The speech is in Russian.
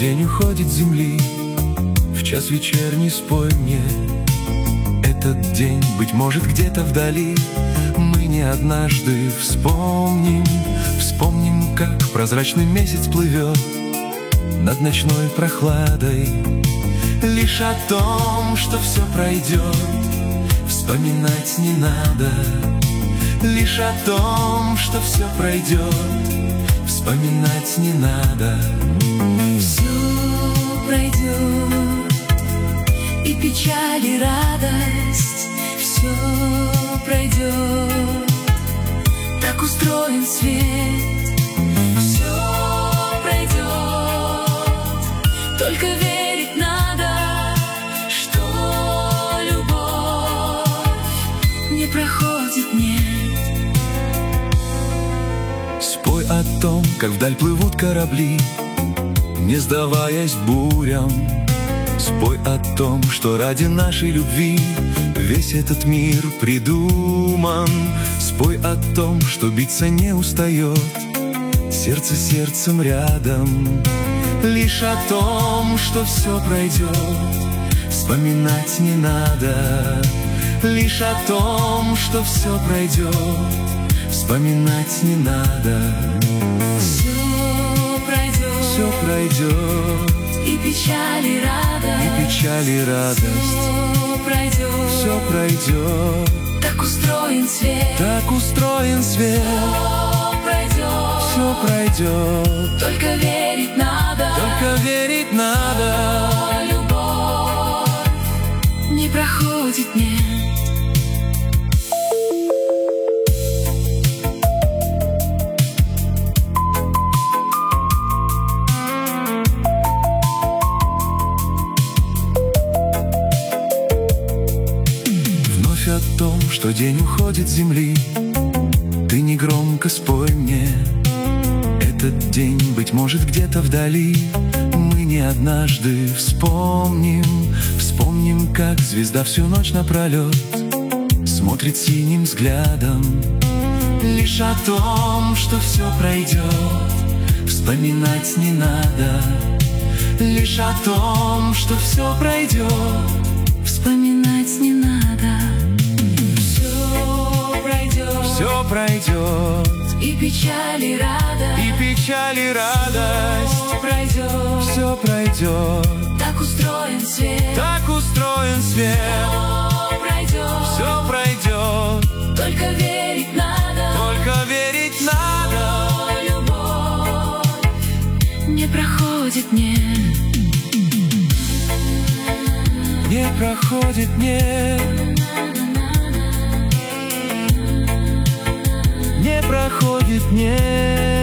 день уходит с земли, в час вечерний спой мне этот день, быть может, где-то вдали. Мы не однажды вспомним, как прозрачный месяц плывет над ночной прохладой. Лишь о том, что все пройдет, вспоминать не надо. Лишь о том, что все пройдет, вспоминать не надо. Все пройдет, и печаль, и радость. Все пройдет, так устроен свет. Все пройдет, только верить надо, что любовь не проходит, нет. Спой о том, как вдаль плывут корабли, не сдаваясь бурям. Спой о том, что ради нашей любви весь этот мир придуман. Спой о том, что биться не устает сердце сердцем рядом. Лишь о том, что все пройдет, вспоминать не надо. Лишь о том, что все пройдет, вспоминать не надо. Все пройдет, все пройдет, и печаль, и радость. и печаль, и радость. Все пройдет, Все пройдет, так устроен свет. так устроен свет. Все пройдет, только верить надо. только верить надо. Любовь не проходит, нет. Вновь о том, что день уходит с земли, ты негромко спой мне этот день, быть может, где-то вдали. Мы не однажды вспомним, как звезда всю ночь напролет смотрит синим взглядом. Лишь о том, что все пройдет, вспоминать не надо. Лишь о том, что все пройдет, вспоминать не надо. Все пройдет, все пройдет, и печаль, и радость. и печаль, и радость. Пройдет, все пройдет, так устроен свет. так устроен свет. Все пройдет, только верить надо. только верить надо. Любовь не проходит, нет. Не проходит, нет. Не проходит, нет.